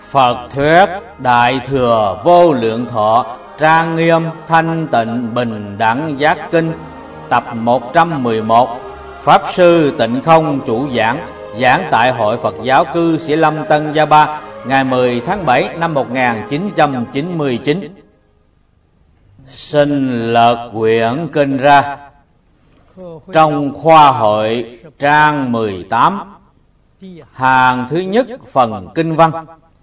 Phật thuyết Đại Thừa Vô Lượng Thọ Trang Nghiêm Thanh Tịnh Bình Đẳng Giác Kinh tập 111. Pháp Sư Tịnh Không chủ giảng, giảng tại Hội Phật giáo cư Sĩ Lâm Tân Gia Ba, ngày 10 tháng 7 năm 1999. Xin lật quyển kinh ra. Trong khoa hội trang 18, hàng thứ nhất phần kinh văn: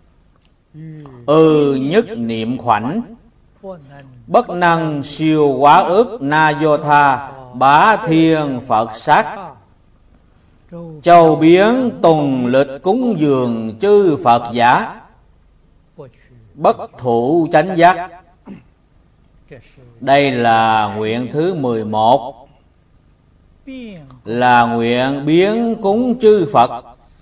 nhất niệm khoảnh, bất năng siêu quá ước na vô tha, bá thiên Phật sát. Châu biến tùng lịch cúng dường chư Phật giả, bất thủ chánh giác. Đây là nguyện thứ 11, là nguyện biến cúng chư Phật.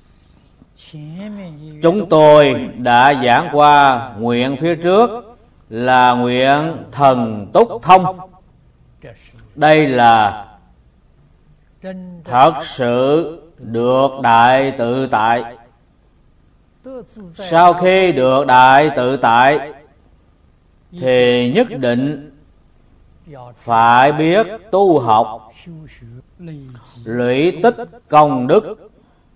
Chúng tôi đã giảng qua nguyện phía trước là nguyện thần túc thông. Đây là thật sự được đại tự tại. Sau khi được đại tự tại thì nhất định phải biết tu học, lũy tích công đức.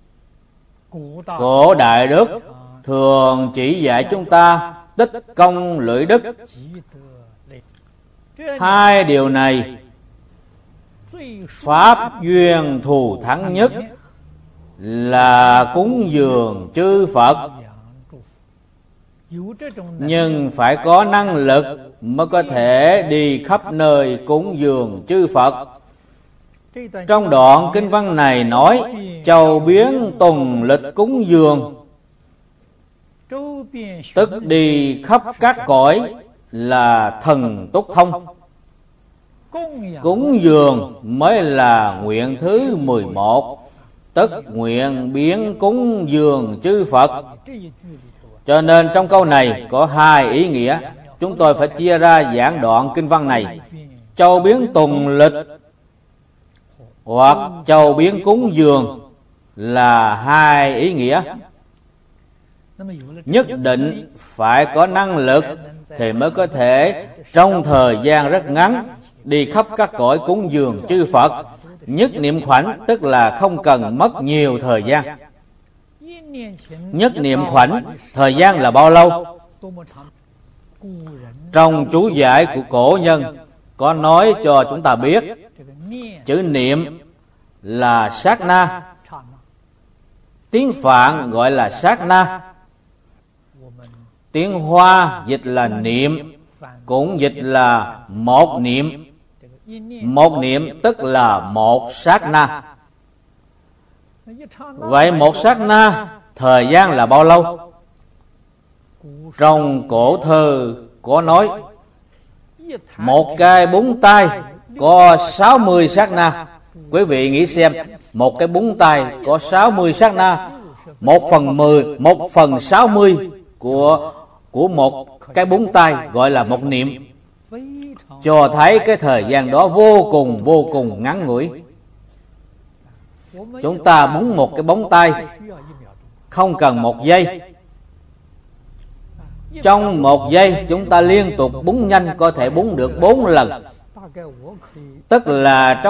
Cổ Đại Đức thường chỉ dạy chúng ta tích công lũy đức. Hai điều này pháp duyên thù thắng nhất là cúng dường chư Phật. Nhưng phải có năng lực mới có thể đi khắp nơi cúng dường chư Phật. Trong đoạn kinh văn này nói châu biến tùng lịch cúng dường, tức đi khắp các cõi là thần túc thông. Cúng dường mới là nguyện thứ 11, tức nguyện biến cúng dường chư Phật. Cho nên trong câu này có hai ý nghĩa. Chúng tôi phải chia ra giảng đoạn kinh văn này. Châu biến tùng lịch hoặc châu biến cúng dường là hai ý nghĩa. Nhất định phải có năng lực thì mới có thể trong thời gian rất ngắn đi khắp các cõi cúng dường chư Phật. Nhất niệm khoảnh tức là không cần mất nhiều thời gian. Nhất niệm khoảnh thời gian là bao lâu? Trong chú giải của cổ nhân có nói cho chúng ta biết, chữ niệm là sát na. Tiếng Phạn gọi là sát na. Tiếng Hoa dịch là niệm, cũng dịch là một niệm. Một niệm tức là một sát na. Vậy một sát na thời gian là bao lâu? Trong cổ thơ có nói một cái búng tay có 60 sát na. Quý vị nghĩ xem, một cái búng tay có 60 sát na, 1/60 của một cái búng tay gọi là một niệm, cho thấy cái thời gian đó vô cùng ngắn ngủi. Chúng ta búng một cái bóng tay không cần 1 giây. Trong 1 giây chúng ta liên tục búng nhanh có thể búng được 4 lần. Tức là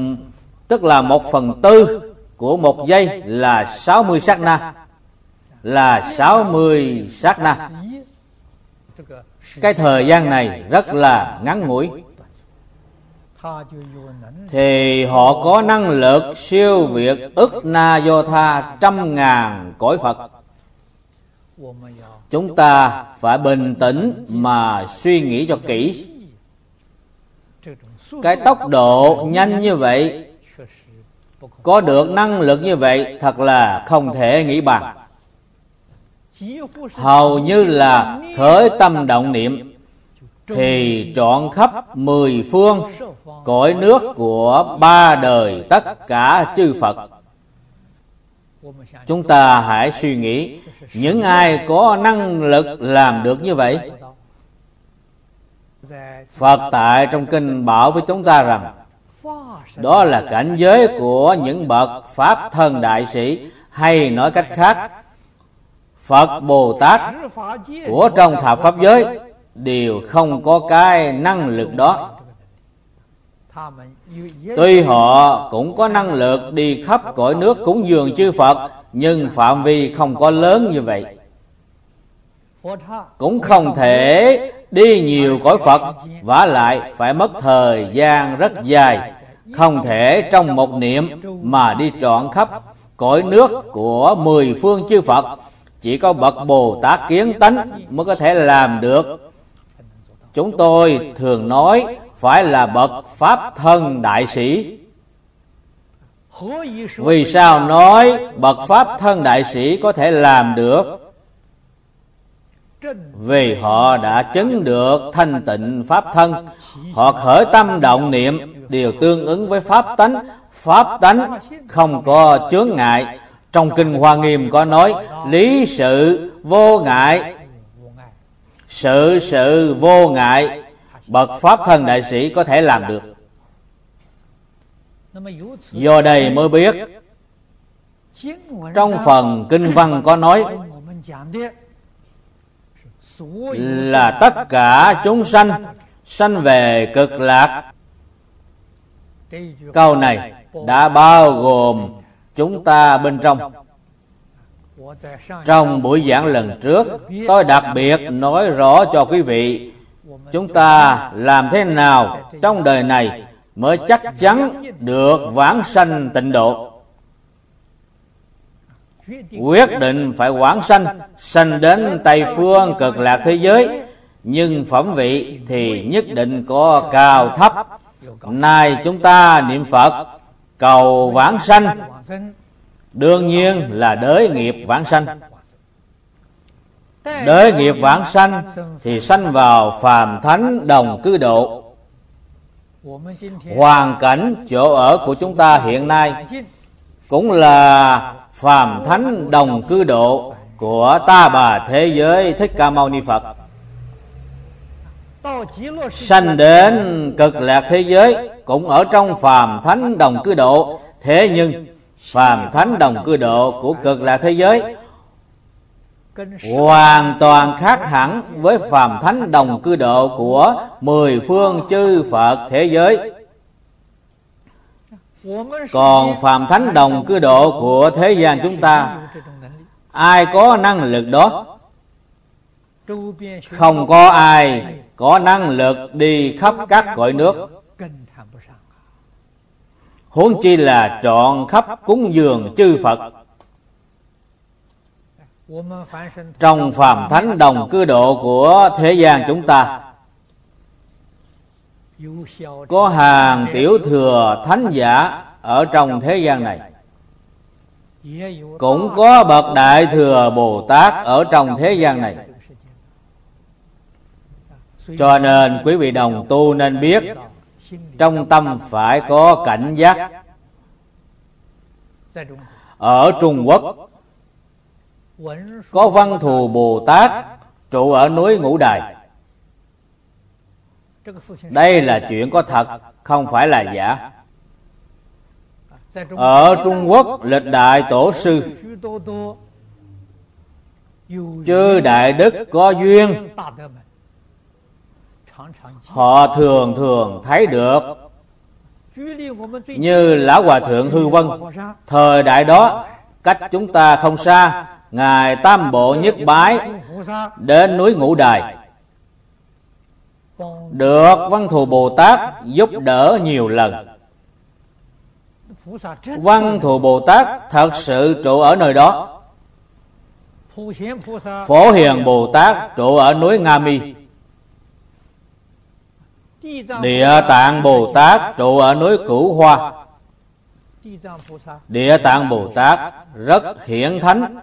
1/4 của 1 giây là 60 sát na. Là 60 sát na. Cái thời gian này rất là ngắn ngủi. Thì họ có năng lực siêu việt ức na vô tha 100.000 cõi Phật. Chúng ta phải bình tĩnh mà suy nghĩ cho kỹ. Cái tốc độ nhanh như vậy, có được năng lực như vậy thật là không thể nghĩ bàn. Hầu như là khởi tâm động niệm thì trọn khắp 10 phương cõi nước của 3 đời tất cả chư Phật. Chúng ta hãy suy nghĩ, những ai có năng lực làm được như vậy? Phật tại trong kinh bảo với chúng ta rằng đó là cảnh giới của những bậc pháp thân đại sĩ, hay nói cách khác, Phật Bồ Tát của trong thập pháp giới đều không có cái năng lực đó. Tuy họ cũng có năng lực đi khắp cõi nước cúng dường chư Phật, nhưng phạm vi không có lớn như vậy. Cũng không thể đi nhiều cõi Phật, vả lại phải mất thời gian rất dài, không thể trong một niệm mà đi trọn khắp cõi nước của 10 phương chư Phật. Chỉ có bậc Bồ Tát kiến tánh mới có thể làm được. Chúng tôi thường nói phải là bậc Pháp thân đại sĩ. Vì sao nói bậc Pháp thân đại sĩ có thể làm được? Vì họ đã chứng được thanh tịnh Pháp thân. Họ khởi tâm động niệm đều tương ứng với Pháp tánh. Pháp tánh không có chướng ngại. Trong Kinh Hoa Nghiêm có nói lý sự vô ngại, sự sự vô ngại. Bậc Pháp thân đại sĩ có thể làm được. Do đây mới biết trong phần kinh văn có nói là tất cả chúng sanh sanh về cực lạc. Câu này đã bao gồm chúng ta bên trong. Trong buổi giảng lần trước, tôi đặc biệt nói rõ cho quý vị chúng ta làm thế nào trong đời này mới chắc chắn được vãng sanh tịnh độ. Quyết định phải vãng sanh, sanh đến Tây phương cực lạc thế giới, nhưng phẩm vị thì nhất định có cao thấp. Nay chúng ta niệm Phật cầu vãng sanh, đương nhiên là đới nghiệp vãng sanh. Đới nghiệp vãng sanh thì sanh vào phàm thánh đồng cư độ. Hoàn cảnh chỗ ở của chúng ta hiện nay cũng là phàm thánh đồng cư độ của Ta Bà thế giới Thích Ca Mâu Ni Phật. Sanh đến cực lạc thế giới cũng ở trong phàm thánh đồng cư độ. Thế nhưng phàm thánh đồng cư độ của cực lạc thế giới hoàn toàn khác hẳn với phàm thánh đồng cư độ của 10 phương chư Phật thế giới. Còn phàm thánh đồng cư độ của thế gian chúng ta, ai có năng lực đó? Không có ai có năng lực đi khắp các cõi nước, huống chi là trọn khắp cúng dường chư Phật. Trong phàm thánh đồng cư độ của thế gian chúng ta, có hàng tiểu thừa thánh giả ở trong thế gian này, cũng có bậc đại thừa Bồ Tát ở trong thế gian này. Cho nên quý vị đồng tu nên biết, trong tâm phải có cảnh giác. Ở Trung Quốc có Văn Thù Bồ Tát trụ ở núi Ngũ Đài. Đây là chuyện có thật, không phải là giả. Ở Trung Quốc lịch đại tổ sư, chư đại đức có duyên, họ thường thấy được. Như Lão Hòa Thượng Hư Vân, thời đại đó cách chúng ta không xa, Ngài Tam Bộ Nhất Bái đến núi Ngũ Đài, được Văn Thù Bồ Tát giúp đỡ nhiều lần. Văn Thù Bồ Tát thật sự trụ ở nơi đó. Phổ Hiền Bồ Tát trụ ở núi Nga Mi. Địa Tạng Bồ Tát trụ ở núi Cửu Hoa. Địa Tạng Bồ Tát rất hiển thánh.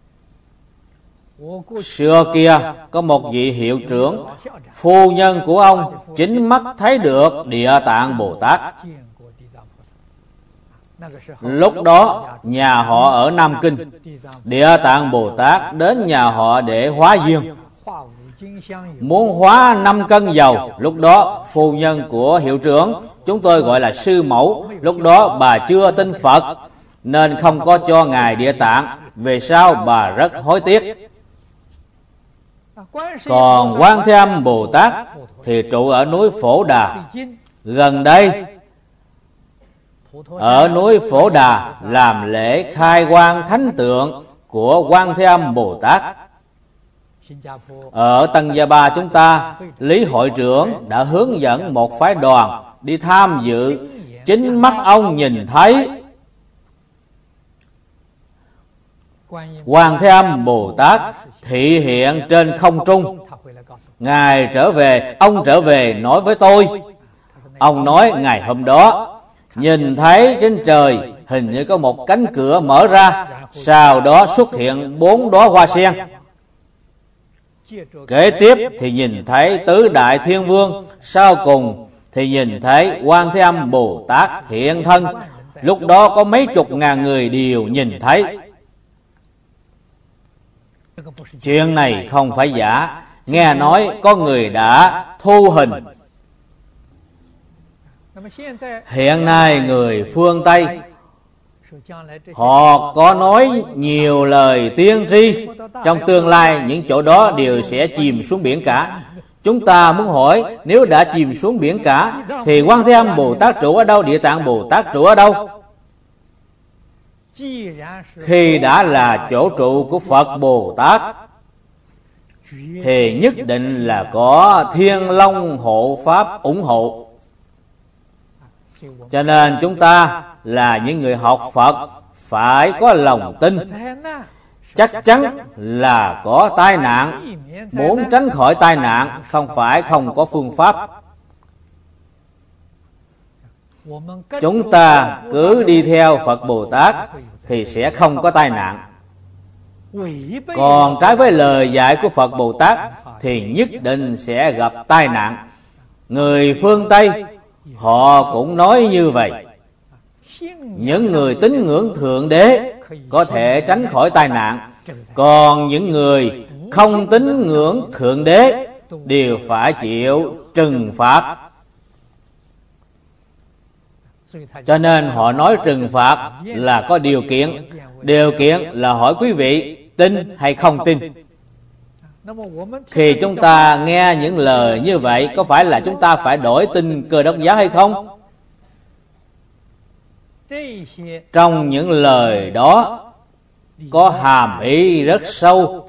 Xưa kia có một vị hiệu trưởng, phu nhân của ông chính mắt thấy được Địa Tạng Bồ Tát. Lúc đó nhà họ ở Nam Kinh, Địa Tạng Bồ Tát đến nhà họ để hóa duyên, muốn hóa 5 cân dầu. Lúc đó phu nhân của hiệu trưởng, chúng tôi gọi là sư mẫu, lúc đó bà chưa tin Phật nên không có cho Ngài Địa Tạng. Về sau bà rất hối tiếc. Còn Quan Thế Âm Bồ Tát thì trụ ở núi Phổ Đà. Gần đây ở núi Phổ Đà làm lễ khai quang thánh tượng của Quan Thế Âm Bồ Tát. Ở Tân Gia Ba chúng ta, Lý hội trưởng đã hướng dẫn một phái đoàn đi tham dự. Chính mắt ông nhìn thấy Quan Thế Âm Bồ Tát thị hiện trên không trung. Ngài trở về, ông trở về nói với tôi. Ông nói ngày hôm đó nhìn thấy trên trời hình như có một cánh cửa mở ra, sau đó xuất hiện 4 đóa hoa sen. Kế tiếp thì nhìn thấy tứ đại thiên vương, sau cùng thì nhìn thấy Quan Thế Âm Bồ Tát hiện thân. Lúc đó có mấy chục ngàn người đều nhìn thấy. Chuyện này không phải giả. Nghe nói có người đã thu hình. Hiện nay người phương Tây họ có nói nhiều lời tiên tri, trong tương lai những chỗ đó đều sẽ chìm xuống biển cả. Chúng ta muốn hỏi, nếu đã chìm xuống biển cả thì Quan Thế Âm Bồ Tát trụ ở đâu, Địa Tạng Bồ Tát trụ ở đâu? Khi đã là chỗ trụ của Phật Bồ Tát thì nhất định là có Thiên Long hộ pháp ủng hộ. Cho nên chúng ta là những người học Phật phải có lòng tin. Chắc chắn là có tai nạn. Muốn tránh khỏi tai nạn không phải không có phương pháp. Chúng ta cứ đi theo Phật Bồ Tát thì sẽ không có tai nạn. Còn trái với lời dạy của Phật Bồ Tát thì nhất định sẽ gặp tai nạn. Người phương Tây họ cũng nói như vậy. Những người tín ngưỡng Thượng Đế có thể tránh khỏi tai nạn, còn những người không tín ngưỡng Thượng Đế đều phải chịu trừng phạt. Cho nên họ nói trừng phạt là có điều kiện. Điều kiện là hỏi quý vị tin hay không tin. Khi chúng ta nghe những lời như vậy, có phải là chúng ta phải đổi tin Cơ Đốc giáo hay không? Trong những lời đó có hàm ý rất sâu.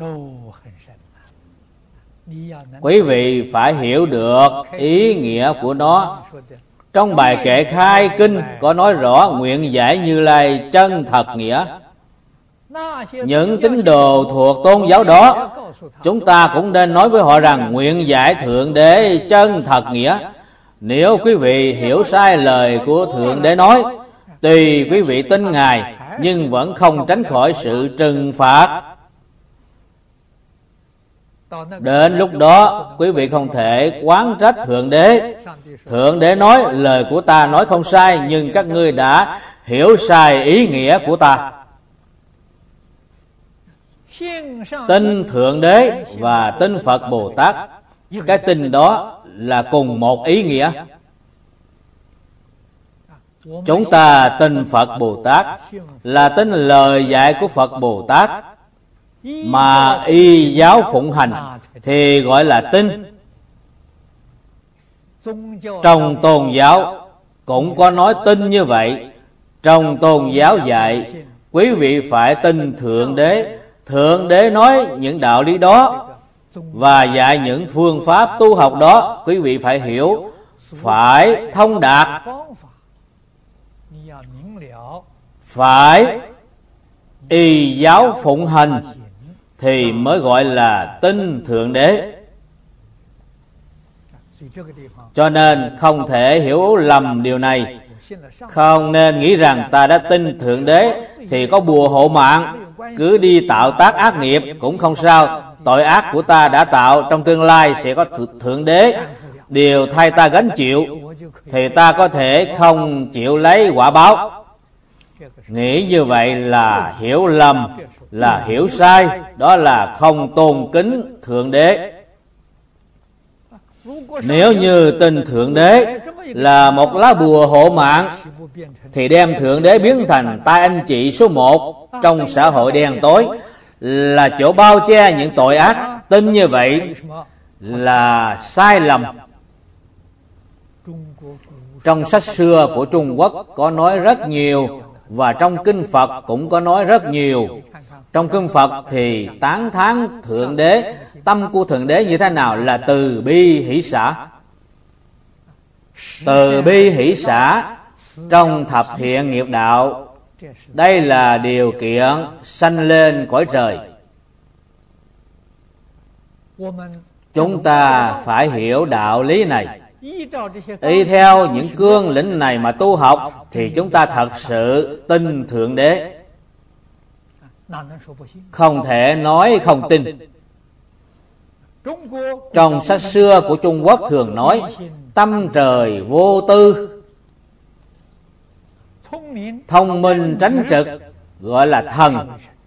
Quý vị phải hiểu được ý nghĩa của nó. Trong bài kệ khai kinh có nói rõ nguyện giải Như Lai chân thật nghĩa. Những tín đồ thuộc tôn giáo đó, chúng ta cũng nên nói với họ rằng nguyện giải Thượng Đế chân thật nghĩa. Nếu quý vị hiểu sai lời của Thượng Đế nói, tuy quý vị tin Ngài nhưng vẫn không tránh khỏi sự trừng phạt. Đến lúc đó quý vị không thể oán trách Thượng Đế. Thượng Đế nói lời của ta nói không sai, nhưng các ngươi đã hiểu sai ý nghĩa của ta. Tin Thượng Đế và tin Phật Bồ Tát, cái tin đó là cùng một ý nghĩa. Chúng ta tin Phật Bồ Tát là tin lời dạy của Phật Bồ Tát, mà y giáo phụng hành thì gọi là tin. Trong tôn giáo cũng có nói tin như vậy. Trong tôn giáo dạy quý vị phải tin Thượng Đế. Thượng Đế nói những đạo lý đó và dạy những phương pháp tu học đó, quý vị phải hiểu, phải thông đạt, phải y giáo phụng hành thì mới gọi là tin Thượng Đế. Cho nên không thể hiểu lầm điều này. Không nên nghĩ rằng ta đã tin Thượng Đế thì có bùa hộ mạng, cứ đi tạo tác ác nghiệp cũng không sao. Tội ác của ta đã tạo, trong tương lai sẽ có Thượng Đế điều thay ta gánh chịu, thì ta có thể không chịu lấy quả báo. Nghĩ như vậy là hiểu lầm, là hiểu sai, đó là không tôn kính Thượng Đế. Nếu như tin Thượng Đế là một lá bùa hộ mạng thì đem Thượng Đế biến thành tay anh chị số 1 trong xã hội đen tối, là chỗ bao che những tội ác, Tin như vậy là sai lầm. Trong sách xưa của Trung Quốc có nói rất nhiều, và trong kinh Phật cũng có nói rất nhiều. Trong kinh Phật thì tán thán Thượng Đế. Tâm của Thượng Đế như thế nào? Là từ bi hỷ xả. Từ bi hỷ xả trong thập thiện nghiệp đạo, đây là điều kiện sanh lên cõi trời. Chúng ta phải hiểu đạo lý này. Y theo những cương lĩnh này mà tu học thì chúng ta thật sự tin Thượng Đế. Không thể nói không tin. Trong sách xưa của Trung Quốc thường nói tâm trời vô tư, thông minh tránh trực, gọi là thần.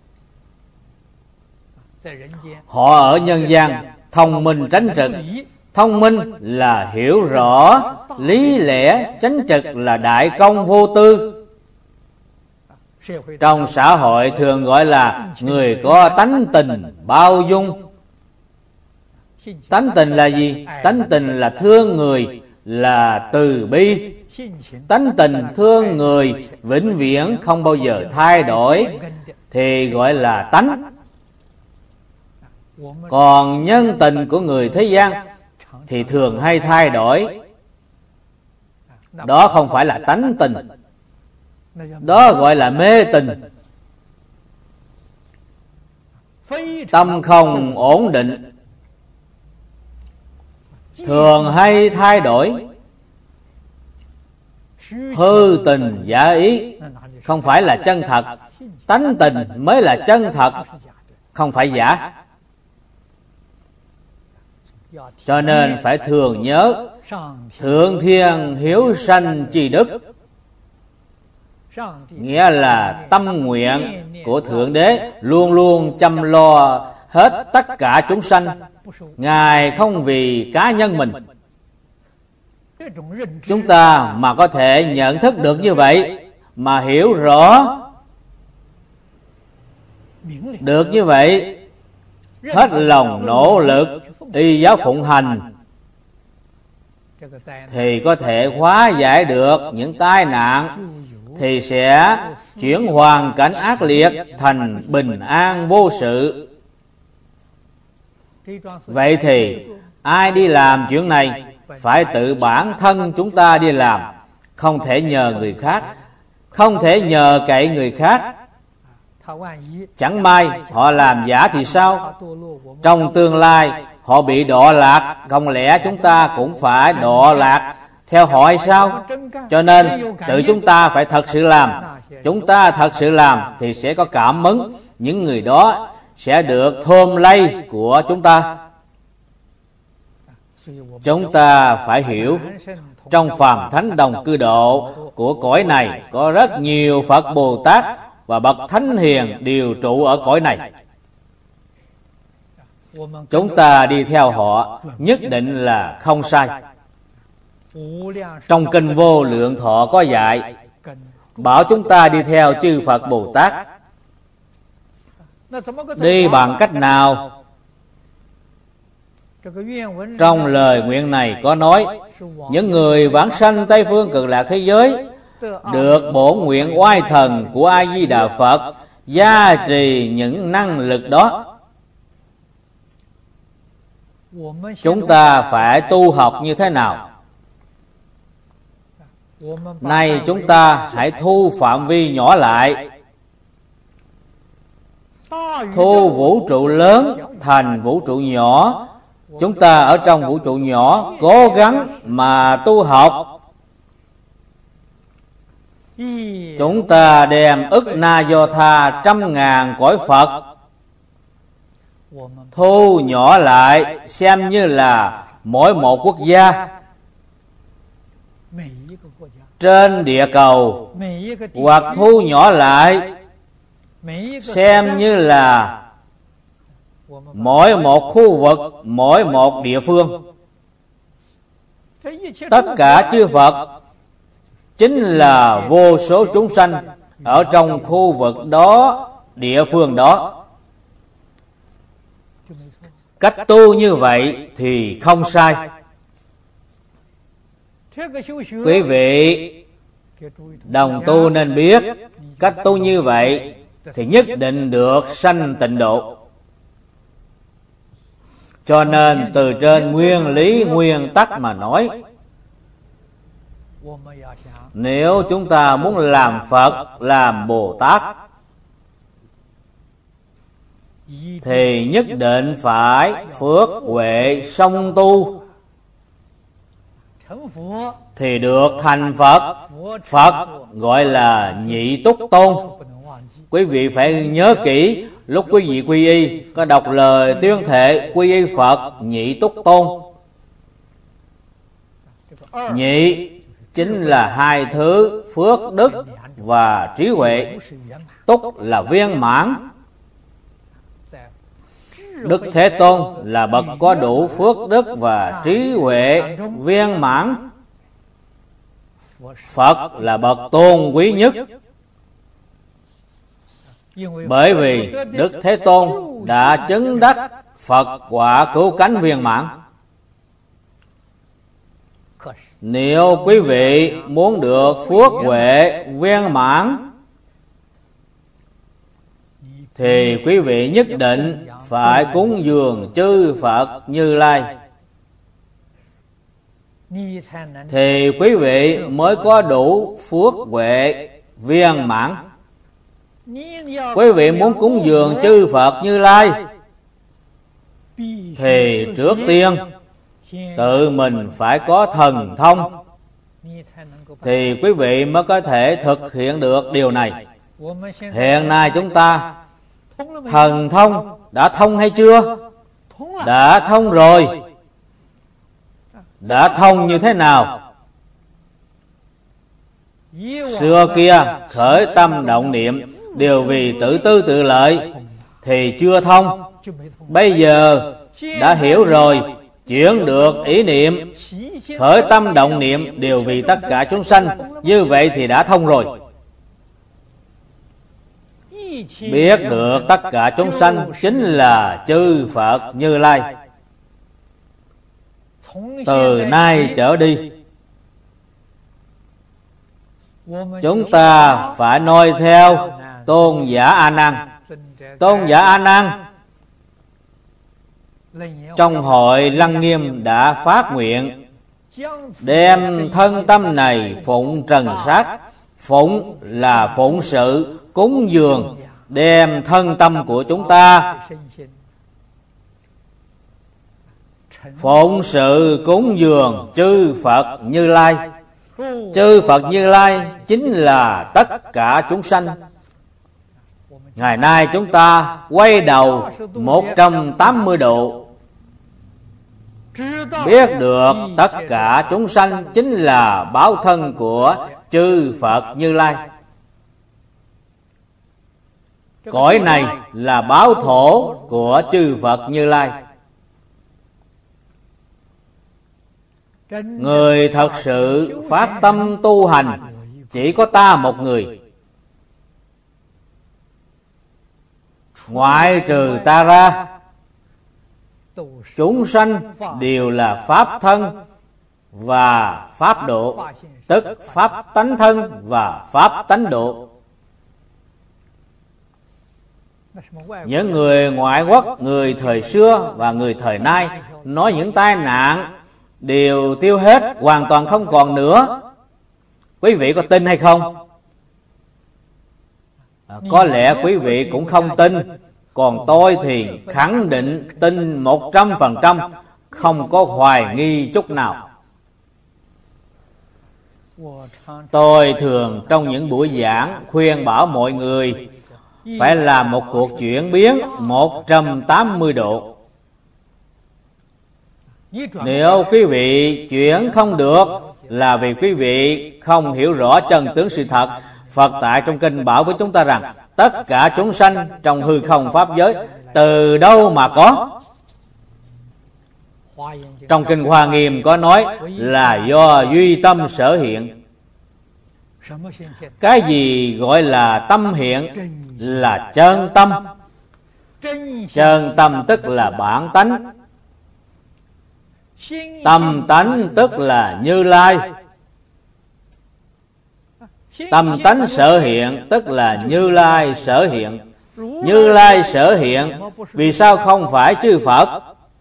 Họ ở nhân gian thông minh tránh trực. Thông minh là hiểu rõ lý lẽ, tránh trực là đại công vô tư. Trong xã hội thường gọi là người có tánh tình bao dung. Tánh tình là gì? Tánh tình là thương người, là từ bi. Tánh tình thương người vĩnh viễn không bao giờ thay đổi thì gọi là tánh. Còn nhân tình của người thế gian thì thường hay thay đổi. Đó không phải là tánh tình, đó gọi là mê tình. Tâm không ổn định, thường hay thay đổi, hư tình giả ý, không phải là chân thật. Tánh tình mới là chân thật, không phải giả. Cho nên phải thường nhớ Thượng Thiên hiếu sanh chi đức, nghĩa là tâm nguyện của Thượng Đế luôn luôn chăm lo hết tất cả chúng sanh. Ngài không vì cá nhân mình. Chúng ta mà có thể nhận thức được như vậy, mà hiểu rõ được như vậy, hết lòng nỗ lực y giáo phụng hành, thì có thể hóa giải được những tai nạn, thì sẽ chuyển hoàn cảnh ác liệt thành bình an vô sự. Vậy thì ai đi làm chuyện này? Phải tự bản thân chúng ta đi làm, không thể nhờ người khác, không thể nhờ cậy người khác. Chẳng may họ làm giả thì sao? Trong tương lai họ bị đọa lạc, không lẽ chúng ta cũng phải đọa lạc theo họ hay sao? Cho nên tự chúng ta phải thật sự làm. Chúng ta thật sự làm thì sẽ có cảm ứng, những người đó sẽ được thơm lây của chúng ta. Chúng ta phải hiểu, trong phàm thánh đồng cư độ của cõi này có rất nhiều Phật Bồ Tát và bậc thánh hiền đều trụ ở cõi này. Chúng ta đi theo họ nhất định là không sai. Trong kinh Vô Lượng Thọ có dạy, bảo chúng ta đi theo chư Phật Bồ Tát. Đi bằng cách nào? Trong lời nguyện này có nói, những người vãng sanh Tây Phương Cực Lạc thế giới được bổn nguyện oai thần của A Di Đà Phật gia trì những năng lực đó. Chúng ta phải tu học như thế nào? Nay chúng ta hãy thu phạm vi nhỏ lại, thu vũ trụ lớn thành vũ trụ nhỏ. Chúng ta ở trong vũ trụ nhỏ cố gắng mà tu học. Chúng ta đem ức na do tha 100.000 cõi Phật thu nhỏ lại, xem như là mỗi một quốc gia trên địa cầu, hoặc thu nhỏ lại xem như là mỗi một khu vực, mỗi một địa phương. Tất cả chư Phật chính là vô số chúng sanh ở trong khu vực đó, địa phương đó. Cách tu như vậy thì không sai. Quý vị đồng tu nên biết, cách tu như vậy thì nhất định được sanh tịnh độ. Cho nên từ trên nguyên lý nguyên tắc mà nói, nếu chúng ta muốn làm Phật, làm Bồ Tát thì nhất định phải phước huệ song tu thì được thành Phật. Phật gọi là Nhị Túc Tôn. Quý vị phải nhớ kỹ, lúc quý vị quy y có đọc lời tuyên thệ quy y Phật Nhị Túc Tôn. Nhị chính là hai thứ phước đức và trí huệ. Túc là viên mãn. Đức Thế Tôn là bậc có đủ phước đức và trí huệ viên mãn. Phật là bậc tôn quý nhất. Bởi vì Đức Thế Tôn đã chứng đắc Phật quả cứu cánh viên mãn. Nếu quý vị muốn được phước huệ viên mãn thì quý vị nhất định phải cúng dường chư Phật Như Lai, thì quý vị mới có đủ phước huệ viên mãn. Quý vị muốn cúng dường chư Phật Như Lai thì trước tiên tự mình phải có thần thông, thì quý vị mới có thể thực hiện được điều này. Hiện nay chúng ta thần thông đã thông hay chưa? Đã thông rồi. Đã thông như thế nào? Xưa kia khởi tâm động niệm đều vì tự tư tự lợi thì chưa thông. Bây giờ đã hiểu rồi, chuyển được ý niệm, khởi tâm động niệm đều vì tất cả chúng sanh, như vậy thì đã thông rồi. Biết được tất cả chúng sanh chính là chư Phật Như Lai. Từ nay trở đi, chúng ta phải noi theo Tôn giả A Nan. Tôn giả A Nan trong hội Lăng Nghiêm đã phát nguyện đem thân tâm này phụng trần sát. Phụng là phụng sự, cúng dường, đem thân tâm của chúng ta phụng sự cúng dường chư Phật Như Lai. Chư Phật Như Lai chính là tất cả chúng sanh. Ngày nay chúng ta quay đầu 180 độ, biết được tất cả chúng sanh chính là báo thân của chư Phật Như Lai. Cõi này là báo thổ của chư Phật Như Lai. Người thật sự phát tâm tu hành chỉ có ta một người. Ngoại trừ ta ra, chúng sanh đều là pháp thân và pháp độ, tức pháp tánh thân và pháp tánh độ. Những người ngoại quốc, người thời xưa và người thời nay nói những tai nạn đều tiêu hết, hoàn toàn không còn nữa. Quý vị có tin hay không? Có lẽ quý vị cũng không tin. Còn tôi thì khẳng định tin 100%, không có hoài nghi chút nào. Tôi thường trong những buổi giảng khuyên bảo mọi người phải làm một cuộc chuyển biến 180 độ. Nếu quý vị chuyển không được là vì quý vị không hiểu rõ chân tướng sự thật. Phật tại trong kinh bảo với chúng ta rằng tất cả chúng sanh trong hư không pháp giới từ đâu mà có. Trong kinh Hoa Nghiêm có nói là do duy tâm sở hiện. Cái gì gọi là tâm hiện? Là chân tâm. Chân tâm tức là bản tánh. Tâm tánh tức là Như Lai. Tâm tánh sở hiện tức là Như Lai sở hiện. Như Lai sở hiện, vì sao không phải chư Phật?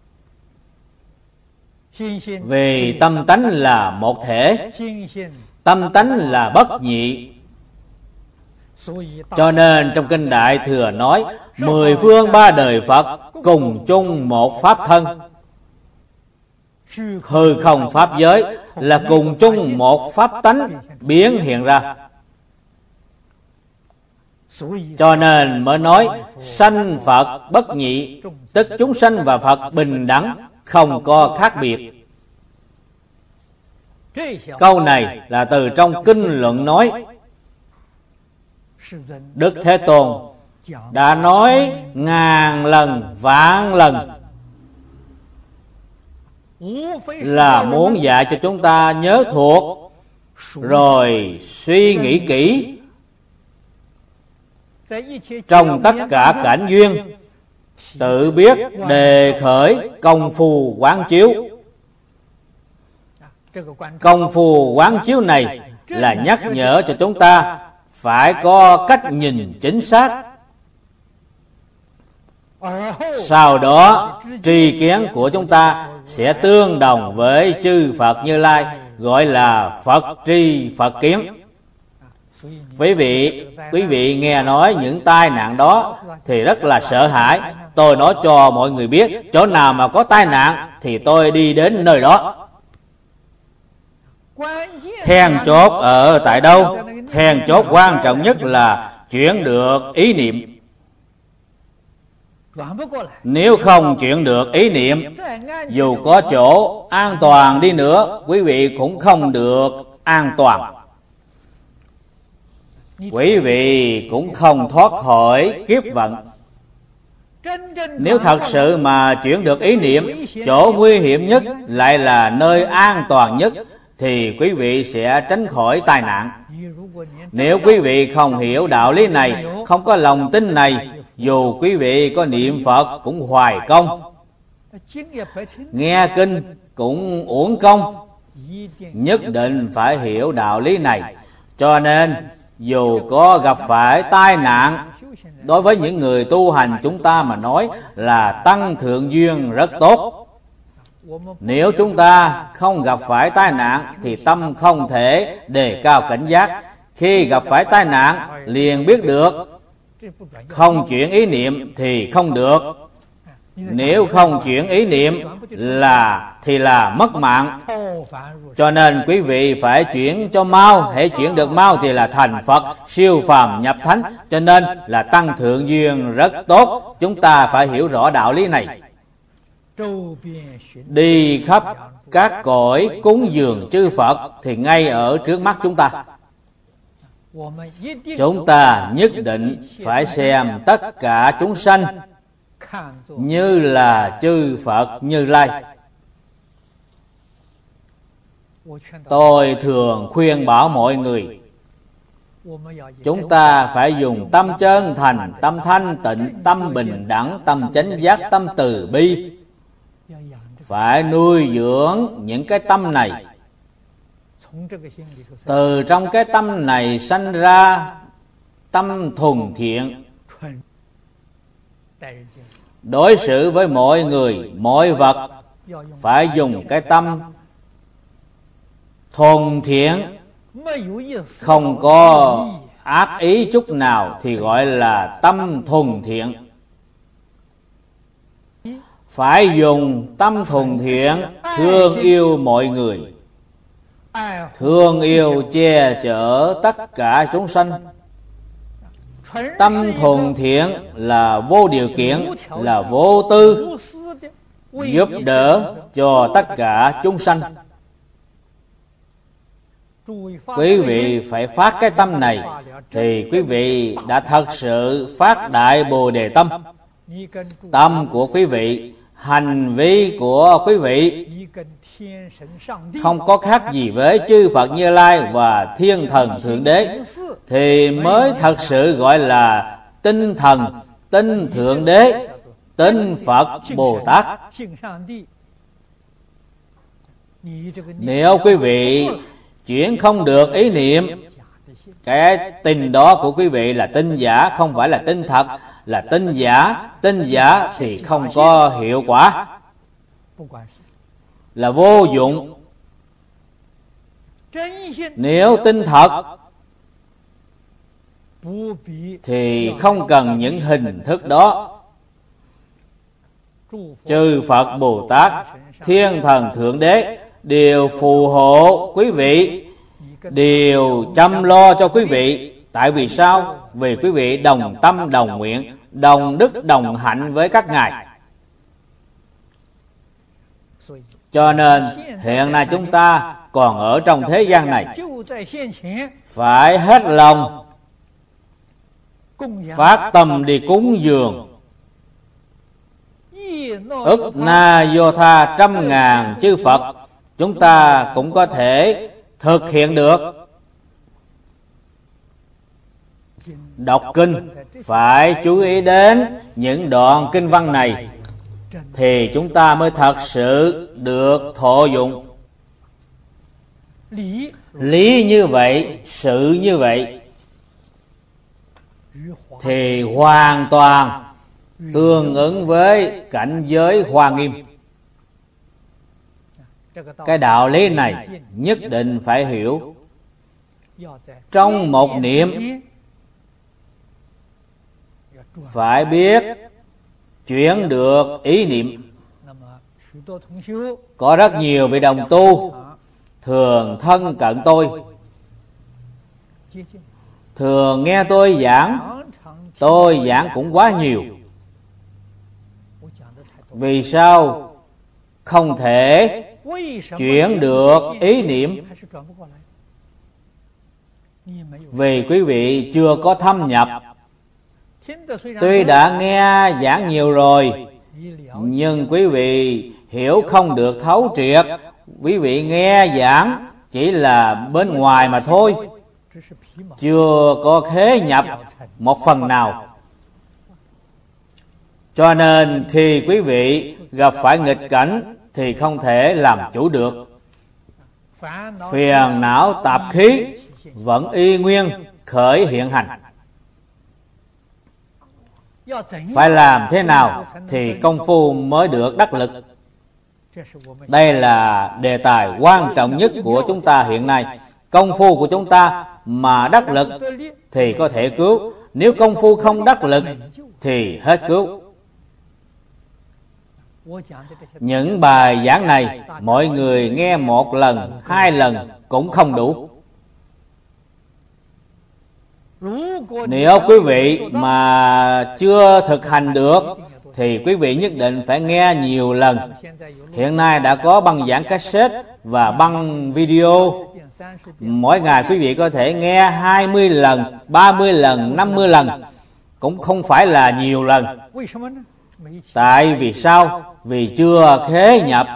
Vì tâm tánh là một thể, tâm tánh là bất nhị. Cho nên trong Kinh Đại Thừa nói 10 phương 3 đời Phật cùng chung một pháp thân. Hư không pháp giới là cùng chung một pháp tánh biến hiện ra. Cho nên mới nói sanh Phật bất nhị, tức chúng sanh và Phật bình đẳng, không có khác biệt. Câu này là từ trong kinh luận nói. Đức Thế Tôn đã nói ngàn lần vạn lần, là muốn dạy cho chúng ta nhớ thuộc, rồi suy nghĩ kỹ. Trong tất cả cảnh duyên, tự biết đề khởi công phu quán chiếu. Công phu quán chiếu này là nhắc nhở cho chúng ta phải có cách nhìn chính xác. Sau đó tri kiến của chúng ta sẽ tương đồng với chư Phật Như Lai, gọi là Phật tri Phật kiến. Quý vị nghe nói những tai nạn đó thì rất là sợ hãi. Tôi nói cho mọi người biết, chỗ nào mà có tai nạn thì tôi đi đến nơi đó. Then chốt ở tại đâu? Then chốt quan trọng nhất là chuyển được ý niệm. Nếu không chuyển được ý niệm, dù có chỗ an toàn đi nữa, quý vị cũng không được an toàn. Quý vị cũng không thoát khỏi kiếp vận. Nếu thật sự mà chuyển được ý niệm, chỗ nguy hiểm nhất lại là nơi an toàn nhất, thì quý vị sẽ tránh khỏi tai nạn. Nếu quý vị không hiểu đạo lý này, không có lòng tin này, dù quý vị có niệm Phật cũng hoài công, nghe kinh cũng uổng công. Nhất định phải hiểu đạo lý này. Cho nên dù có gặp phải tai nạn, đối với những người tu hành chúng ta mà nói là tăng thượng duyên rất tốt. Nếu chúng ta không gặp phải tai nạn thì tâm không thể đề cao cảnh giác. Khi gặp phải tai nạn liền biết được, không chuyển ý niệm thì không được. Nếu không chuyển ý niệm thì là mất mạng. Cho nên quý vị phải chuyển cho mau. Hãy chuyển được mau thì là thành Phật, siêu phàm nhập thánh. Cho nên là tăng thượng duyên rất tốt. Chúng ta phải hiểu rõ đạo lý này. Đi khắp các cõi cúng dường chư Phật thì ngay ở trước mắt chúng ta. Chúng ta nhất định phải xem tất cả chúng sanh như là chư Phật Như Lai. Tôi thường khuyên bảo mọi người, chúng ta phải dùng tâm chân thành, tâm thanh tịnh, tâm bình đẳng, tâm chánh giác, tâm từ bi. Phải nuôi dưỡng những cái tâm này. Từ trong cái tâm này sanh ra tâm thuần thiện. Đối xử với mọi người, mọi vật phải dùng cái tâm thuần thiện, không có ác ý chút nào thì gọi là tâm thuần thiện. Phải dùng tâm thuần thiện thương yêu mọi người, thương yêu che chở tất cả chúng sanh. Tâm thuần thiện là vô điều kiện, là vô tư, giúp đỡ cho tất cả chúng sanh. Quý vị phải phát cái tâm này thì quý vị đã thật sự phát đại Bồ Đề tâm. Tâm của quý vị, hành vi của quý vị không có khác gì với chư Phật Như Lai và thiên thần Thượng Đế, thì mới thật sự gọi là tinh thần, tinh Thượng Đế, tinh Phật Bồ Tát. Nếu quý vị chuyển không được ý niệm, cái tin đó của quý vị là tin giả, không phải là tin thật, là tin giả. Tin giả thì không có hiệu quả, là vô dụng. Nếu tin thật thì không cần những hình thức đó. Chư Phật Bồ Tát, Thiên Thần Thượng Đế đều phù hộ quý vị, đều chăm lo cho quý vị. Tại vì sao? Vì quý vị đồng tâm đồng nguyện, đồng đức đồng hạnh với các ngài. Cho nên hiện nay chúng ta còn ở trong thế gian này, phải hết lòng phát tâm đi cúng dường ức na vô tha 100.000 chư Phật. Chúng ta cũng có thể thực hiện được. Đọc kinh phải chú ý đến những đoạn kinh văn này, thì chúng ta mới thật sự được thọ dụng. Lý như vậy, sự như vậy, thì hoàn toàn tương ứng với cảnh giới Hoa Nghiêm. Cái đạo lý này nhất định phải hiểu. Trong một niệm phải biết chuyển được ý niệm. Có rất nhiều vị đồng tu thường thân cận tôi, thường nghe tôi giảng. Tôi giảng cũng quá nhiều. Vì sao không thể chuyển được ý niệm? Vì quý vị chưa có thâm nhập. Tuy đã nghe giảng nhiều rồi, nhưng quý vị hiểu không được thấu triệt. Quý vị nghe giảng chỉ là bên ngoài mà thôi, chưa có khế nhập một phần nào. Cho nên khi quý vị gặp phải nghịch cảnh thì không thể làm chủ được. Phiền não tạp khí vẫn y nguyên khởi hiện hành. Phải làm thế nào thì công phu mới được đắc lực? Đây là đề tài quan trọng nhất của chúng ta hiện nay. Công phu của chúng ta mà đắc lực thì có thể cứu. Nếu công phu không đắc lực thì hết cứu. Những bài giảng này mọi người nghe 1 lần, 2 lần cũng không đủ. Nếu quý vị mà chưa thực hành được thì quý vị nhất định phải nghe nhiều lần. Hiện nay đã có băng giảng cassette và băng video. Mỗi ngày quý vị có thể nghe 20 lần, 30 lần, 50 lần, cũng không phải là nhiều lần. Tại vì sao? Vì chưa khế nhập.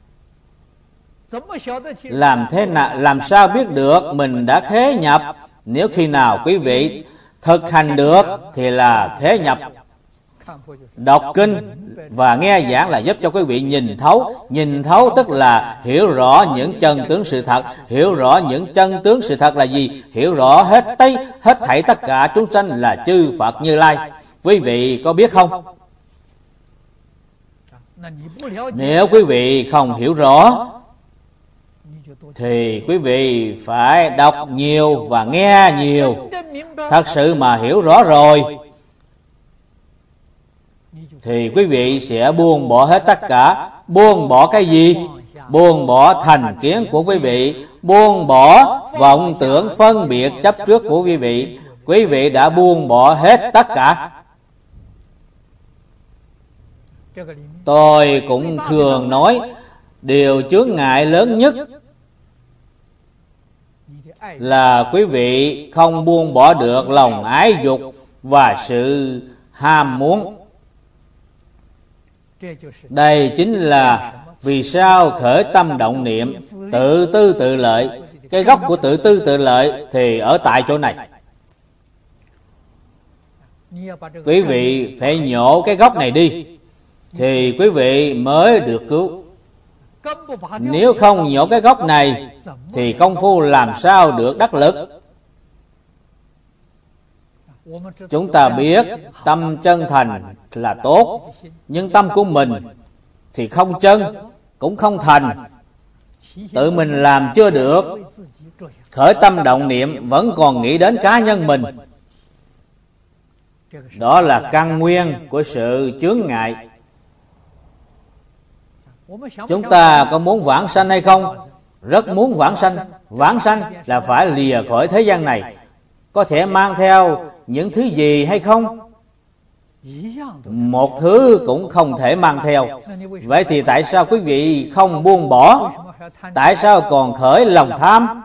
Làm sao biết được mình đã khế nhập? Nếu khi nào quý vị thực hành được thì là khế nhập. Đọc kinh và nghe giảng là giúp cho quý vị nhìn thấu. Nhìn thấu tức là hiểu rõ những chân tướng sự thật. Hiểu rõ những chân tướng sự thật là gì? Hiểu rõ hết thảy tất cả chúng sanh là chư Phật Như Lai. Quý vị có biết không? Nếu quý vị không hiểu rõ thì quý vị phải đọc nhiều và nghe nhiều. Thật sự mà hiểu rõ rồi thì quý vị sẽ buông bỏ hết tất cả. Buông bỏ cái gì? Buông bỏ thành kiến của quý vị, buông bỏ vọng tưởng phân biệt chấp trước của quý vị. Quý vị đã buông bỏ hết tất cả. Tôi cũng thường nói, điều chướng ngại lớn nhất là quý vị không buông bỏ được lòng ái dục và sự ham muốn. Đây chính là vì sao khởi tâm động niệm, tự tư tự lợi. Cái gốc của tự tư tự lợi thì ở tại chỗ này. Quý vị phải nhổ cái gốc này đi thì quý vị mới được cứu. Nếu không nhổ cái gốc này thì công phu làm sao được đắc lực? Chúng ta biết tâm chân thành là tốt, nhưng tâm của mình thì không chân cũng không thành. Tự mình làm chưa được, khởi tâm động niệm vẫn còn nghĩ đến cá nhân mình. Đó là căn nguyên của sự chướng ngại. Chúng ta có muốn vãng sanh hay không? Rất muốn vãng sanh. Vãng sanh là phải lìa khỏi thế gian này. Có thể mang theo những thứ gì hay không? Một thứ cũng không thể mang theo. Vậy thì tại sao quý vị không buông bỏ? Tại sao còn khởi lòng tham?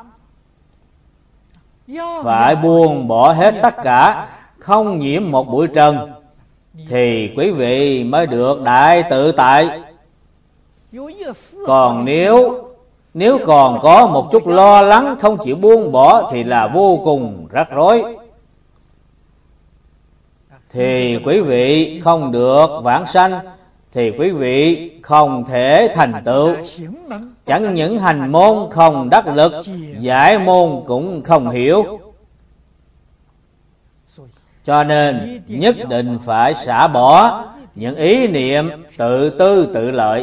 Phải buông bỏ hết tất cả, không nhiễm một bụi trần, thì quý vị mới được đại tự tại. Còn nếu còn có một chút lo lắng không chịu buông bỏ thì là vô cùng rắc rối. Thì quý vị không được vãng sanh, thì quý vị không thể thành tựu. Chẳng những hành môn không đắc lực, giải môn cũng không hiểu. Cho nên nhất định phải xả bỏ những ý niệm tự tư tự lợi.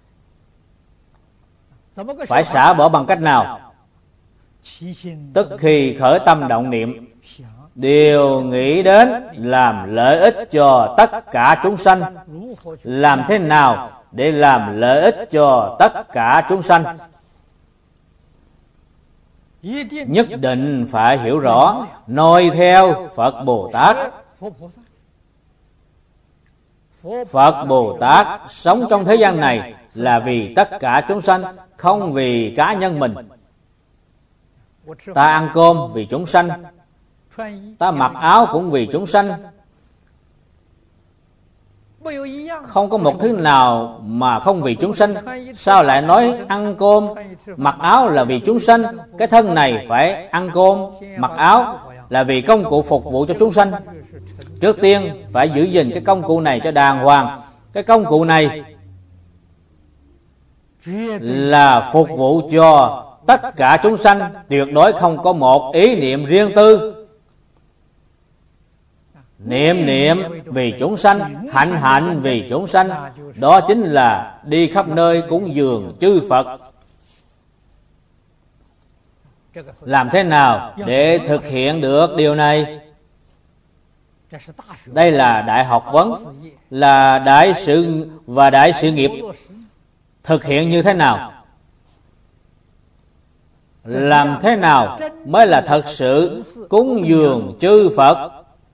Phải xả bỏ bằng cách nào? Tức khi khởi tâm động niệm, đều nghĩ đến làm lợi ích cho tất cả chúng sanh. Làm thế nào để làm lợi ích cho tất cả chúng sanh? Nhất định phải hiểu rõ, noi theo Phật Bồ Tát. Phật Bồ Tát sống trong thế gian này là vì tất cả chúng sanh, không vì cá nhân mình. Ta ăn cơm vì chúng sanh, ta mặc áo cũng vì chúng sanh. Không có một thứ nào mà không vì chúng sanh. Sao lại nói ăn cơm, mặc áo là vì chúng sanh? Cái thân này phải ăn cơm, mặc áo là vì công cụ phục vụ cho chúng sanh. Trước tiên phải giữ gìn cái công cụ này cho đàng hoàng. Cái công cụ này là phục vụ cho tất cả chúng sanh, tuyệt đối không có một ý niệm riêng tư. Niệm niệm vì chúng sanh, hạnh hạnh vì chúng sanh, đó chính là đi khắp nơi cúng dường chư Phật. Làm thế nào để thực hiện được điều này? Đây là đại học vấn, là đại sự và đại sự nghiệp. Thực hiện như thế nào? Làm thế nào mới là thật sự cúng dường chư Phật?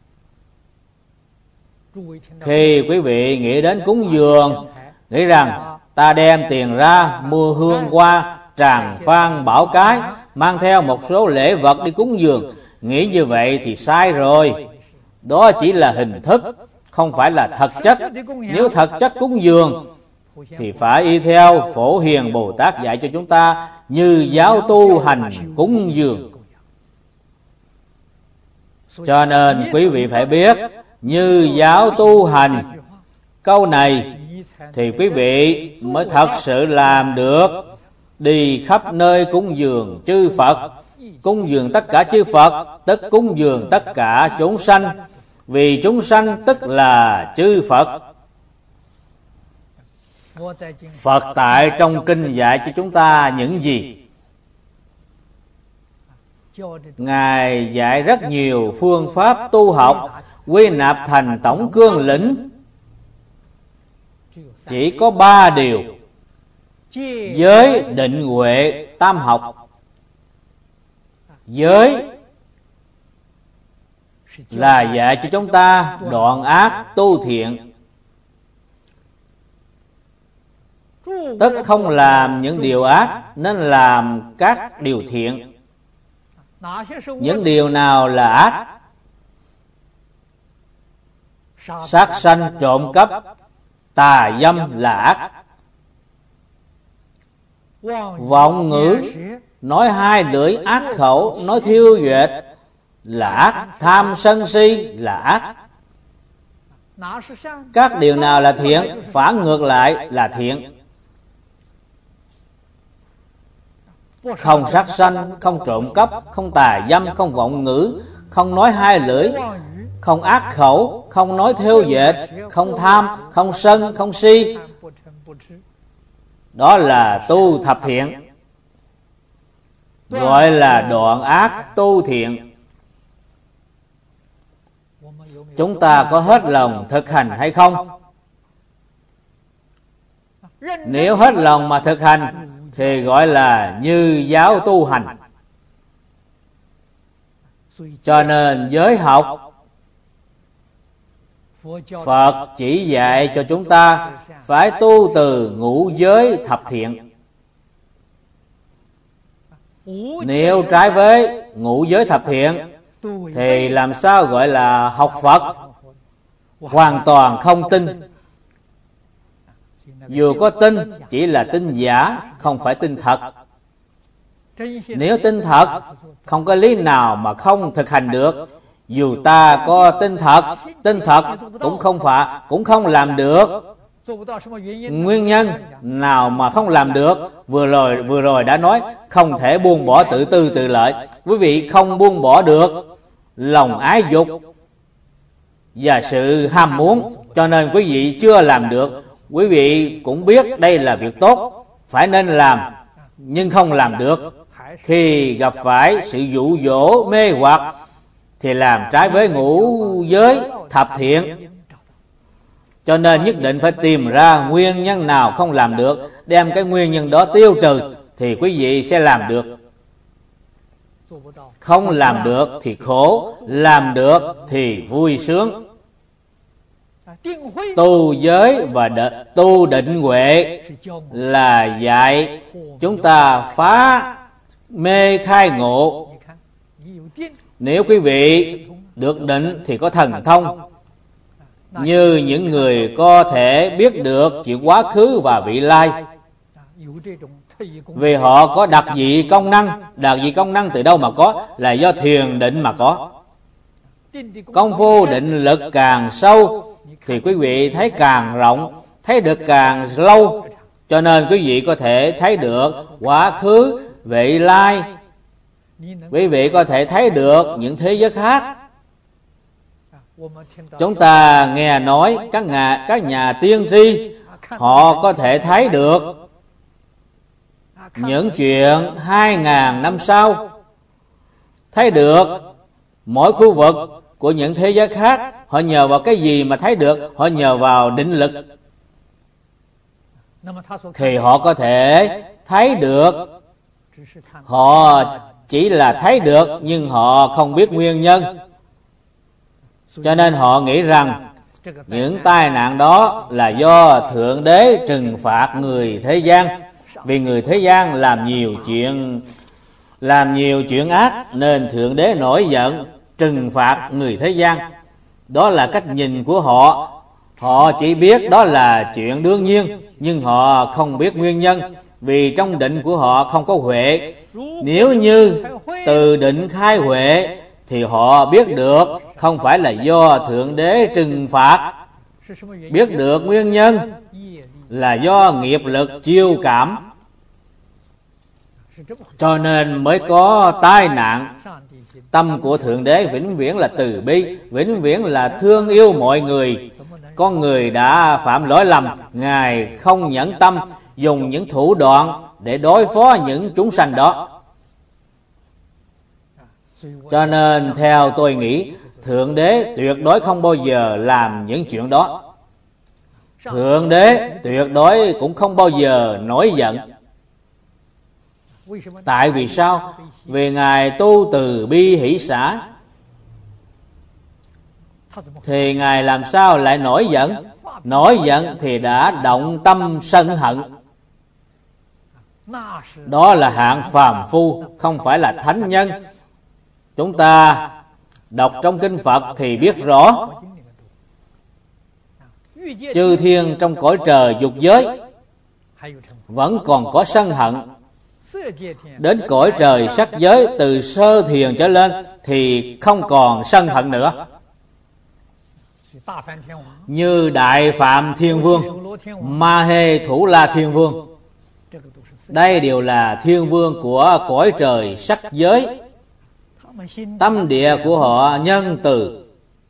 Khi quý vị nghĩ đến cúng dường, nghĩ rằng ta đem tiền ra mua hương hoa, tràng phan, bảo cái, mang theo một số lễ vật đi cúng dường, nghĩ như vậy thì sai rồi. Đó chỉ là hình thức, không phải là thật chất. Nếu thật chất cúng dường thì phải y theo Phổ Hiền Bồ Tát dạy cho chúng ta, như giáo tu hành cúng dường. Cho nên quý vị phải biết, như giáo tu hành, câu này thì quý vị mới thật sự làm được. Đi khắp nơi cúng dường chư Phật. Cúng dường tất cả chư Phật tức cúng dường tất cả chúng sanh, vì chúng sanh tức là chư Phật. Phật tại trong kinh dạy cho chúng ta những gì? Ngài dạy rất nhiều phương pháp tu học, quy nạp thành tổng cương lĩnh. Chỉ có 3 điều: giới, định, huệ, tam học. Giới là dạy cho chúng ta đoạn ác tu thiện, tức không làm những điều ác nên làm các điều thiện. Những điều nào là ác? Sát sanh, trộm cắp, tà dâm là ác. Vọng ngữ, nói hai lưỡi ác khẩu, nói thiêu duyệt là ác. Tham sân si là ác. Các điều nào là thiện? Phản ngược lại là thiện. không sát sanh, không trộm cắp, không tà dâm, không vọng ngữ, không nói hai lưỡi, không ác khẩu, không nói thêu dệt, không tham, không sân, không si. Đó là tu thập thiện, gọi là đoạn ác tu thiện. Chúng ta có hết lòng thực hành hay không? Nếu hết lòng mà thực hành thì gọi là như giáo tu hành. Cho nên giới học Phật chỉ dạy cho chúng ta phải tu từ ngũ giới thập thiện. Nếu trái với ngũ giới thập thiện thì làm sao gọi là học Phật? Hoàn toàn không tin. Dù có tin, chỉ là tin giả, không phải tin thật. Nếu tin thật, không có lý nào mà không thực hành được. Dù ta có tin thật cũng không làm được. Nguyên nhân nào mà không làm được? Vừa rồi đã nói không thể buông bỏ tự tư tự lợi. Quý vị không buông bỏ được lòng ái dục và sự ham muốn, cho nên quý vị chưa làm được. Quý vị cũng biết đây là việc tốt, phải nên làm, nhưng không làm được. Khi gặp phải sự dụ dỗ mê hoặc thì làm trái với ngũ giới thập thiện. Cho nên nhất định phải tìm ra nguyên nhân nào không làm được, đem cái nguyên nhân đó tiêu trừ thì quý vị sẽ làm được. Không làm được thì khổ, làm được thì vui sướng. Tu giới và tu định huệ là dạy chúng ta phá mê khai ngộ. Nếu quý vị được định thì có thần thông, như những người có thể biết được chuyện quá khứ và vị lai, vì họ có đặc dị công năng. Đặc dị công năng từ đâu mà có? Là do thiền định mà có. Công phu định lực càng sâu thì quý vị thấy càng rộng, thấy được càng lâu. Cho nên quý vị có thể thấy được quá khứ, vị lai. Quý vị có thể thấy được những thế giới khác. Chúng ta nghe nói các nhà tiên tri, họ có thể thấy được những chuyện 2.000 năm sau, thấy được mỗi khu vực của những thế giới khác. Họ nhờ vào cái gì mà thấy được? Họ nhờ vào định lực. Thì họ có thể thấy được. Họ chỉ là thấy được, nhưng họ không biết nguyên nhân. Cho nên họ nghĩ rằng những tai nạn đó là do Thượng Đế trừng phạt người thế gian. Vì người thế gian làm nhiều chuyện ác, nên Thượng Đế nổi giận trừng phạt người thế gian. Đó là cách nhìn của họ. Họ chỉ biết đó là chuyện đương nhiên, nhưng họ không biết nguyên nhân, vì trong định của họ không có huệ. Nếu như từ định khai huệ thì họ biết được không phải là do Thượng Đế trừng phạt. Biết được nguyên nhân là do nghiệp lực chiêu cảm. Cho nên mới có tai nạn. Tâm của Thượng Đế vĩnh viễn là từ bi, vĩnh viễn là thương yêu mọi người. Con người đã phạm lỗi lầm, Ngài không nhẫn tâm dùng những thủ đoạn để đối phó những chúng sanh đó. Cho nên theo tôi nghĩ, Thượng Đế tuyệt đối không bao giờ làm những chuyện đó. Thượng Đế tuyệt đối cũng không bao giờ nổi giận. Tại vì sao? Vì Ngài tu từ bi hỷ xả. Thì Ngài làm sao lại nổi giận? Nổi giận thì đã động tâm sân hận. Đó là hạng phàm phu, không phải là thánh nhân. Chúng ta đọc trong kinh Phật thì biết rõ, chư thiên trong cõi trời dục giới vẫn còn có sân hận. Đến cõi trời sắc giới, từ sơ thiền trở lên thì không còn sân hận nữa. Như Đại Phạm Thiên Vương, Ma Hê Thủ La Thiên Vương, Đây đều là thiên vương của cõi trời sắc giới. Tâm địa của họ nhân từ.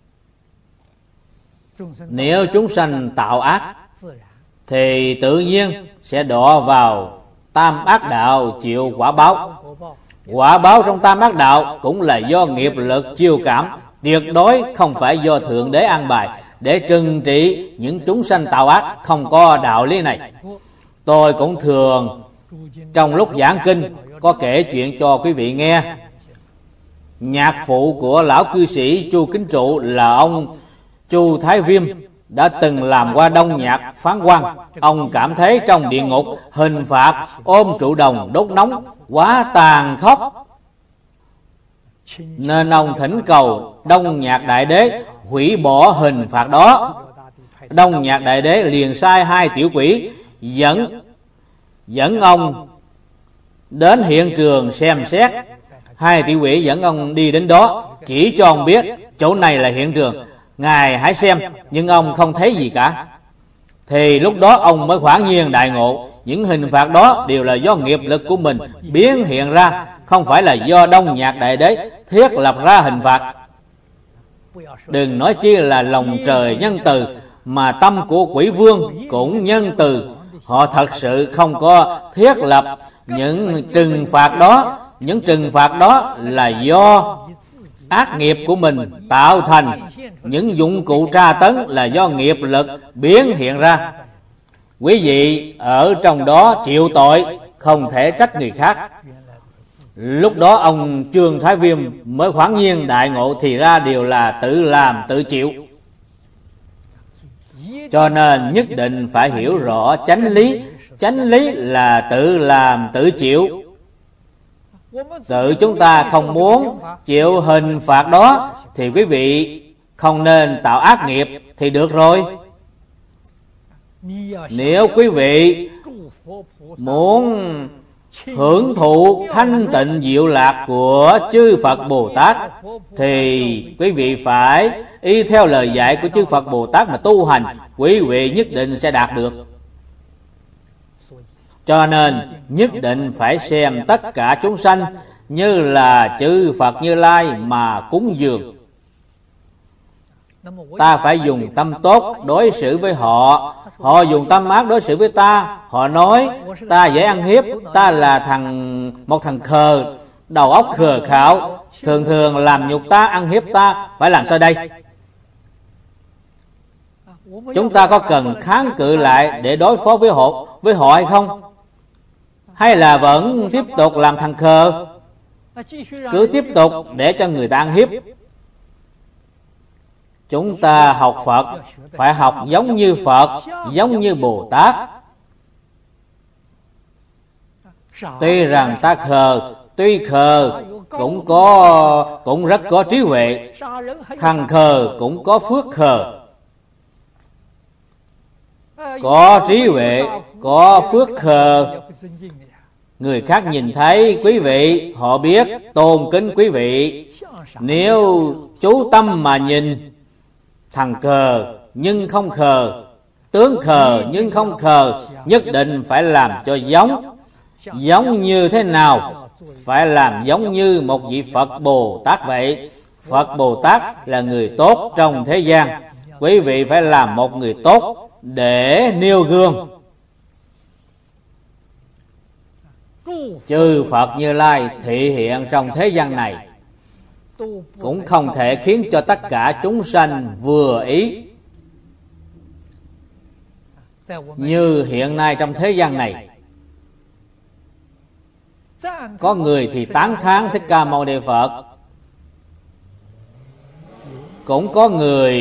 Nếu chúng sanh tạo ác thì tự nhiên sẽ đọa vào tam ác đạo chịu quả báo. Quả báo trong tam ác đạo cũng là do nghiệp lực chiêu cảm, tuyệt đối không phải do Thượng Đế an bài để trừng trị những chúng sanh tạo ác. Không có đạo lý này. Tôi cũng thường trong lúc giảng kinh có kể chuyện cho quý vị nghe. Nhạc phụ của lão cư sĩ Chu Kính Trụ là ông Chu Thái Viêm đã từng làm qua Đông Nhạc phán quan. Ông cảm thấy trong địa ngục hình phạt ôm trụ đồng đốt nóng quá tàn khốc, nên ông thỉnh cầu Đông Nhạc Đại Đế hủy bỏ hình phạt đó. Đông Nhạc Đại Đế liền sai 2 tiểu quỷ dẫn ông đến hiện trường xem xét. 2 tiểu quỷ dẫn ông đi đến đó, chỉ cho ông biết chỗ này là hiện trường, ngài hãy xem. Nhưng ông không thấy gì cả. Thì lúc đó ông mới hoảng nhiên đại ngộ, những hình phạt đó đều là do nghiệp lực của mình biến hiện ra, không phải là do Đông Nhạc Đại Đế thiết lập ra hình phạt. Đừng nói chi là lòng trời nhân từ, mà tâm của quỷ vương cũng nhân từ. Họ thật sự không có thiết lập những trừng phạt đó. Những trừng phạt đó là do ác nghiệp của mình tạo thành. Những dụng cụ tra tấn là do nghiệp lực biến hiện ra. Quý vị ở trong đó chịu tội, không thể trách người khác. Lúc đó ông Trương Thái Viêm mới hoảng nhiên đại ngộ, thì ra đều là tự làm tự chịu. Cho nên nhất định phải hiểu rõ chánh lý. Chánh lý là tự làm tự chịu. Tự chúng ta không muốn chịu hình phạt đó thì quý vị không nên tạo ác nghiệp thì được rồi. Nếu quý vị muốn hưởng thụ thanh tịnh diệu lạc của chư Phật Bồ Tát thì quý vị phải y theo lời dạy của chư Phật Bồ Tát mà tu hành, quý vị nhất định sẽ đạt được. Cho nên nhất định phải xem tất cả chúng sanh như là chư Phật Như Lai mà cúng dường. Ta phải dùng tâm tốt đối xử với họ. Họ dùng tâm ác đối xử với ta. Họ nói ta dễ ăn hiếp, ta là một thằng khờ, đầu óc khờ khạo, thường thường làm nhục ta, ăn hiếp ta. Phải làm sao đây? Chúng ta có cần kháng cự lại để đối phó với họ hay không? Hay là vẫn tiếp tục làm thằng khờ, cứ tiếp tục để cho người ta ăn hiếp? Chúng ta học Phật phải học giống như Phật, giống như Bồ Tát. Tuy rằng ta khờ, tuy khờ cũng rất có trí huệ. Thằng khờ cũng có phước khờ. Có trí huệ, có phước khờ. Người khác nhìn thấy quý vị, họ biết tôn kính quý vị. Nếu chú tâm mà nhìn, thằng khờ nhưng không khờ, tướng khờ nhưng không khờ, nhất định phải làm cho giống. Giống như thế nào? Phải làm giống như một vị Phật Bồ Tát vậy. Phật Bồ Tát là người tốt trong thế gian. Quý vị phải làm một người tốt để nêu gương. Chư Phật Như Lai thị hiện trong thế gian này cũng không thể khiến cho tất cả chúng sanh vừa ý. Như hiện nay trong thế gian này, có người thì tán thán Thích Ca Mâu Ni Phật, cũng có người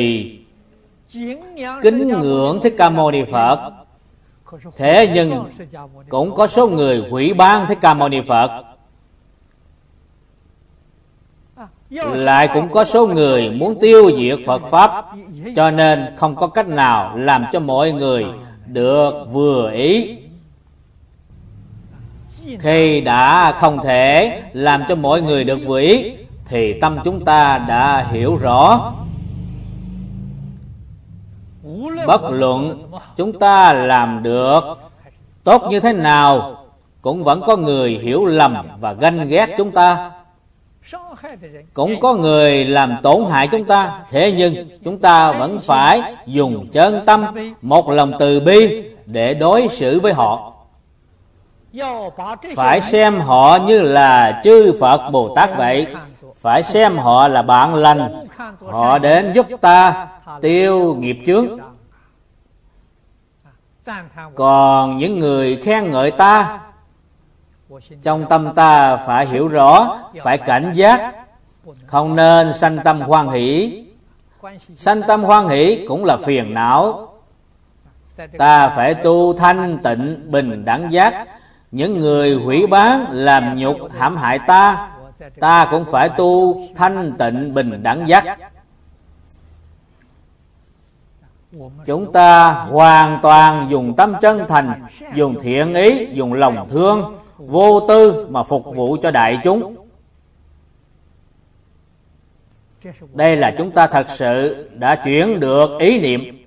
kính ngưỡng Thích Ca Mâu Ni Phật. Thế nhưng cũng có số người hủy báng Thích Ca Mâu Ni Phật. Lại cũng có số người muốn tiêu diệt Phật Pháp. Cho nên không có cách nào làm cho mọi người được vừa ý. Khi đã không thể làm cho mọi người được vừa ý thì tâm chúng ta đã hiểu rõ. Bất luận chúng ta làm được tốt như thế nào cũng vẫn có người hiểu lầm và ganh ghét chúng ta, cũng có người làm tổn hại chúng ta. Thế nhưng chúng ta vẫn phải dùng chân tâm, một lòng từ bi để đối xử với họ. Phải xem họ như là chư Phật Bồ Tát vậy. Phải xem họ là bạn lành. Họ đến giúp ta tiêu nghiệp chướng. Còn những người khen ngợi ta, trong tâm ta phải hiểu rõ, phải cảnh giác, không nên sanh tâm hoan hỷ. Sanh tâm hoan hỷ cũng là phiền não. Ta phải tu thanh tịnh bình đẳng giác. Những người hủy báng làm nhục hãm hại ta, ta cũng phải tu thanh tịnh bình đẳng giác. Chúng ta hoàn toàn dùng tâm chân thành, dùng thiện ý, dùng lòng thương, vô tư mà phục vụ cho đại chúng. Đây là chúng ta thật sự đã chuyển được ý niệm.